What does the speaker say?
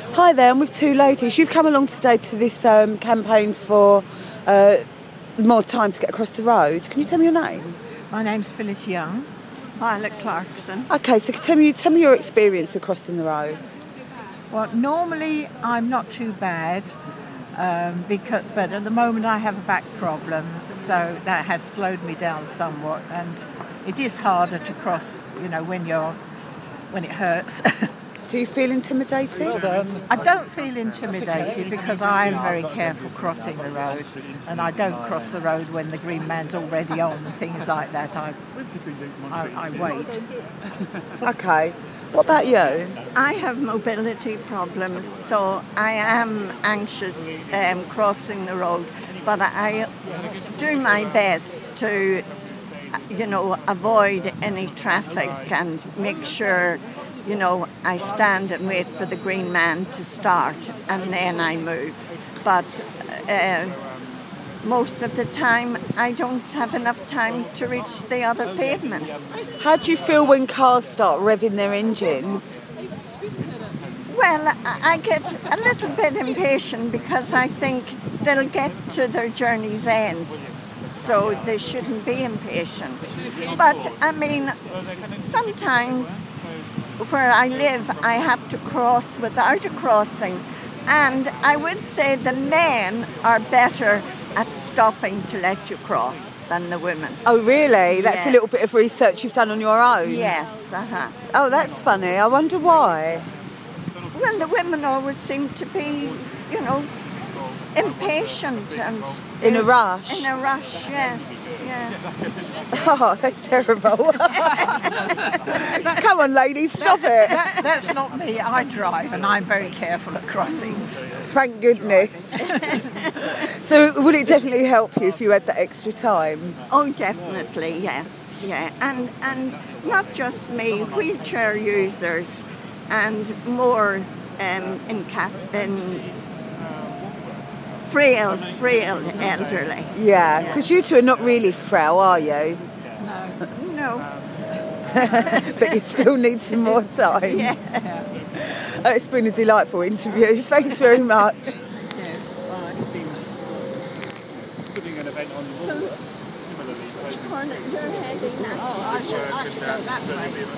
Hi there, I'm with two ladies. You've come along today to this campaign for more time to get across the road. Can you tell me your name? My name's Phyllis Young. Violet Clarkson. Okay, so tell me your experience of crossing the road. Well, normally I'm not too bad, but at the moment I have a back problem, so that has slowed me down somewhat, and it is harder to cross, when it hurts. Do you feel intimidated? I don't feel intimidated because I am very careful crossing the road, and I don't cross the road when the green man's already on and things like that. I wait. Okay. What about you? I have mobility problems, so I am anxious crossing the road, but I do my best to, avoid any traffic and make sure, I stand and wait for the green man to start and then I move. But most of the time I don't have enough time to reach the other pavement. How do you feel when cars start revving their engines? Well, I get a little bit impatient because I think they'll get to their journey's end, so they shouldn't be impatient. But I mean, sometimes where I live, I have to cross without a crossing, and I would say the men are better at stopping to let you cross than the women. Oh, really? That's Yes. a little bit of research you've done on your own? Yes, Oh, that's funny. I wonder why. Well, the women always seem to be, impatient and... In a rush? In a rush, yes, yeah. Oh, that's terrible. Come on, ladies, stop it. That's not me. I drive, and I'm very careful at crossings. Thank goodness. So would it definitely help you if you had that extra time? Oh, definitely, yes, yeah. And not just me, wheelchair users and more in frail elderly. Yeah, because you two are not really frail, are you? No. But you still need some more time. Yes. It's been a delightful interview. Thanks very much. So, which corner you're heading now? I should go that way.